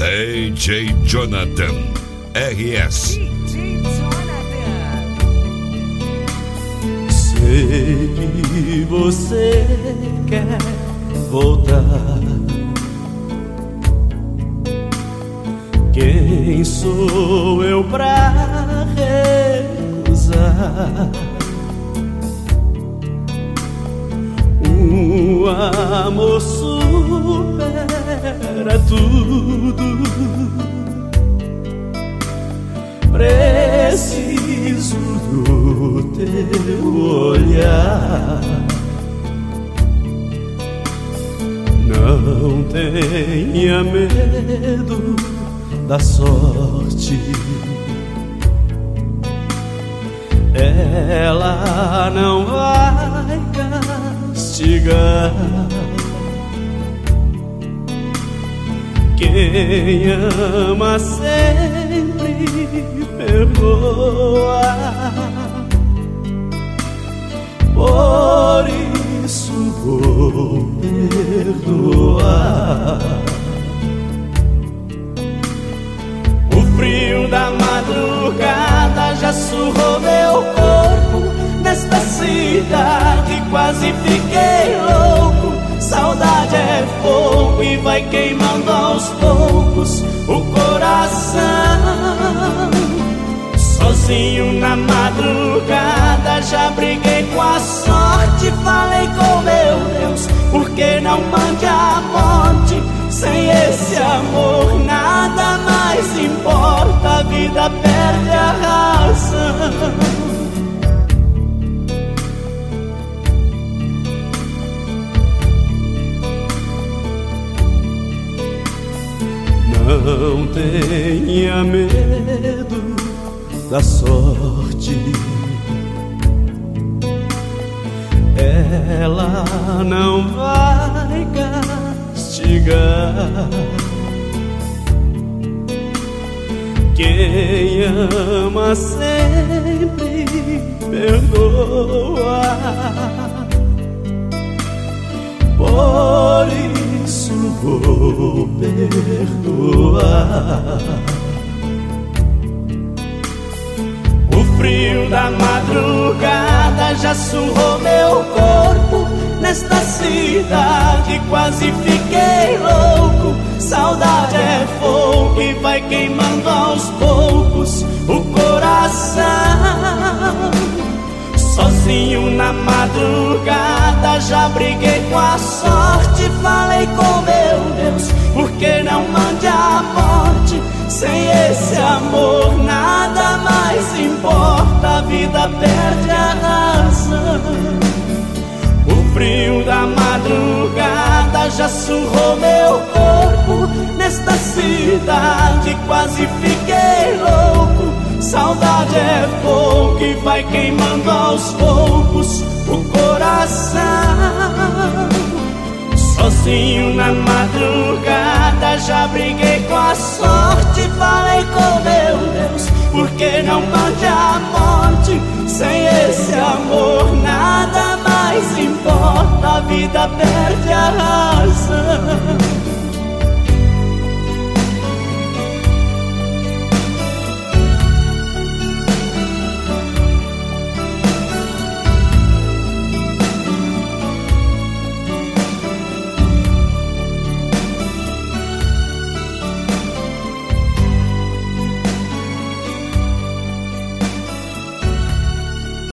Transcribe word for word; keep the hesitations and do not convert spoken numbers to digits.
D J Jonathan R S. D J Jonathan. Sei que você quer voltar. Quem sou eu pra recusar um amor supera tudo? Preciso do teu olhar. Não tenha medo da sorte, ela não vai castigar. Quem ama sempre perdoa, por isso vou perdoar. O frio da madrugada já surrou meu corpo. Nesta cidade quase fiquei louco. Saudade é fogo e vai queimando aos poucos o coração. Sozinho na madrugada já briguei com a sorte. Falei com meu Deus, por que não mande a morte? Sem esse amor nada mais importa, a vida perde a razão. Não tenha medo da sorte, ela não vai castigar. Quem ama sempre perdoa, por isso vou perdoar. O frio da madrugada já surrou meu corpo. Nesta cidade quase fiquei louco. Saudade é fogo e vai queimando aos poucos o coração. Sozinho na madrugada já briguei com a sorte. Falei com meu Deus, por que não mande a morte? Sem esse amor nada mais importa, a vida perde a razão. O frio da madrugada já surrou meu corpo. Nesta cidade quase fiquei louco. Saudade é fogo que vai queimando aos poucos o coração. Sozinho na madrugada já briguei com a sorte. Falei com meu Deus, por que não mande a morte? Sem esse amor nada mais importa, a vida perde a razão.